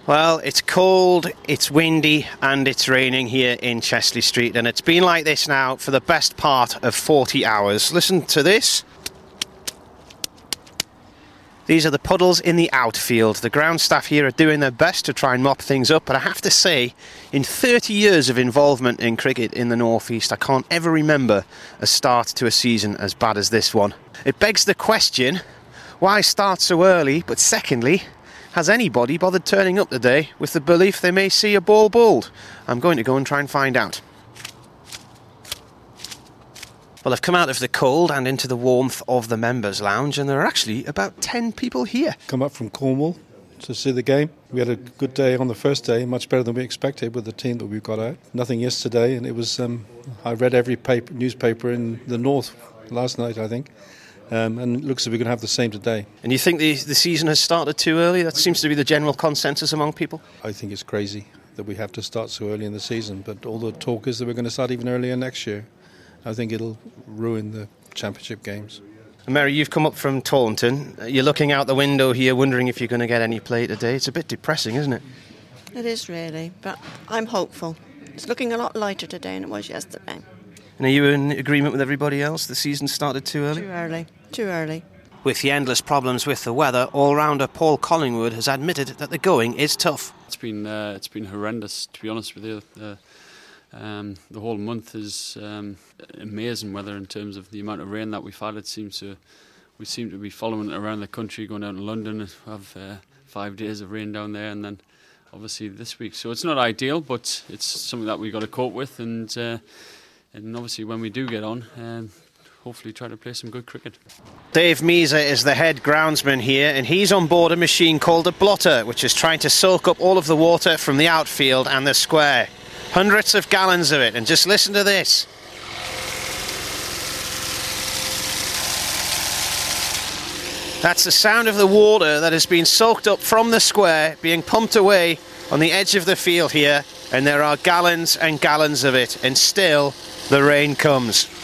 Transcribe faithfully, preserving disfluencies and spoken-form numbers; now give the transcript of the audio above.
Well, it's cold, it's windy and it's raining here in Chesley Street, and it's been like this now for the best part of forty hours. Listen to this. These are the puddles in the outfield. The ground staff here are doing their best to try and mop things up, but I have to say, in thirty years of involvement in cricket in the North East, I can't ever remember a start to a season as bad as this one. It begs the question, why start so early? But secondly, has anybody bothered turning up today with the belief they may see a ball bowled? I'm going to go and try and find out. Well, I've come out of the cold and into the warmth of the members' lounge, and there are actually about ten people here. Come up from Cornwall to see the game. We had a good day on the first day, much better than we expected with the team that we've got out. Nothing yesterday, and it was. Um, I read every paper, newspaper in the north last night, I think. Um, and it looks like we're going to have the same today. And you think the, the season has started too early? That seems to be the general consensus among people. I think it's crazy that we have to start so early in the season, but all the talk is that we're going to start even earlier next year. I think it'll ruin the championship games. And Mary, you've come up from Taunton. You're looking out the window here wondering if you're going to get any play today. It's a bit depressing, isn't it? It is really, but I'm hopeful. It's looking a lot lighter today than it was yesterday. And are you in agreement with everybody else? The season started too early? Too early. Too early. With the endless problems with the weather, all-rounder Paul Collingwood has admitted that the going is tough. It's been uh, it's been horrendous, to be honest with you. Uh, um, the whole month is um, amazing weather in terms of the amount of rain that we've had. It seems to we seem to be following it around the country, going down to London, have uh, five days of rain down there, and then obviously this week. So it's not ideal, but it's something that we've got to cope with, and uh, and obviously when we do get on, um, hopefully try to play some good cricket. Dave Measer is the head groundsman here, and he's on board a machine called a blotter, which is trying to soak up all of the water from the outfield and the square. Hundreds of gallons of it, and just listen to this. That's the sound of the water that has been soaked up from the square, being pumped away on the edge of the field here, and there are gallons and gallons of it, and still the rain comes.